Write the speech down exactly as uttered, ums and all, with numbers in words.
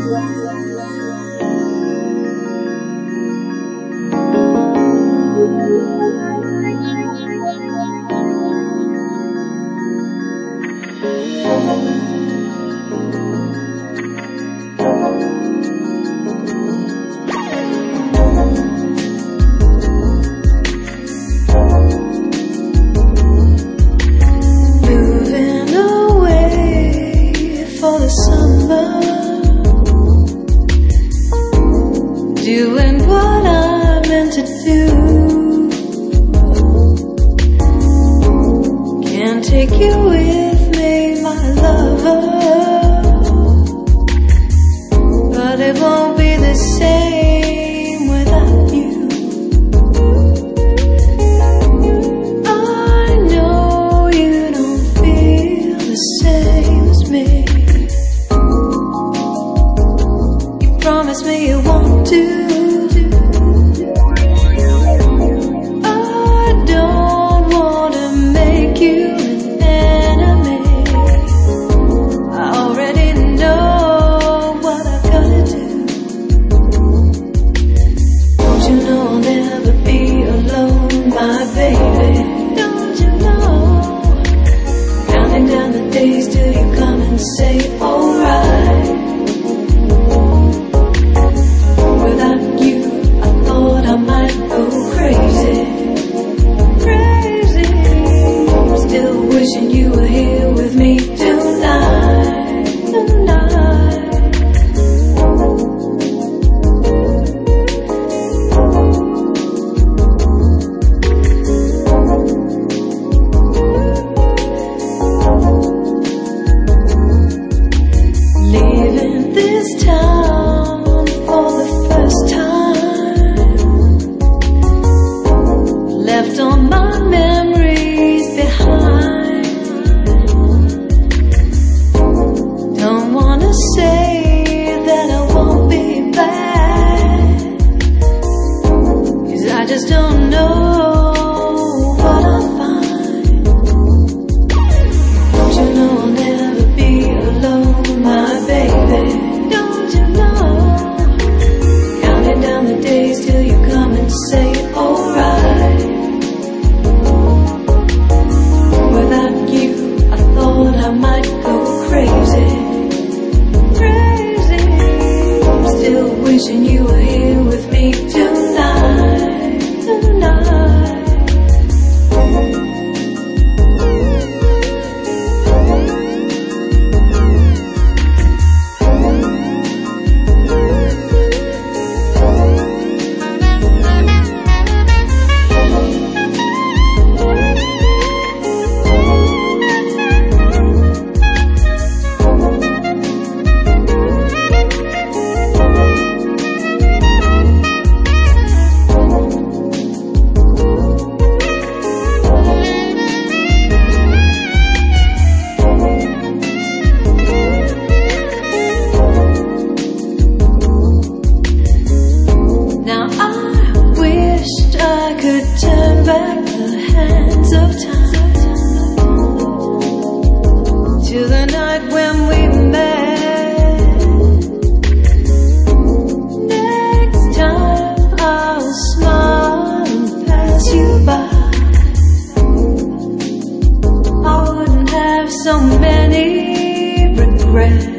Doing what I'm meant to do. Can't take you with me, my lover, but it won't be the same without you. I know you don't feel the same as me. You promised me you won't do. Say alright. Without you, I thought I might go crazy, crazy. Still wishing you were here with me tonight, tonight. Left all my memories behind. Don't wanna say that I won't be back, 'cause I just don't know what I'll find. Don't you know I'll never be alone, my baby? Don't you know? Counting down the days till you come and say alright. I might go crazy, crazy. Still wishing you were here with me tonight, tonight. Turn back the hands of time to the night when we met. Next time I'll smile and pass you by. I wouldn't have so many regrets.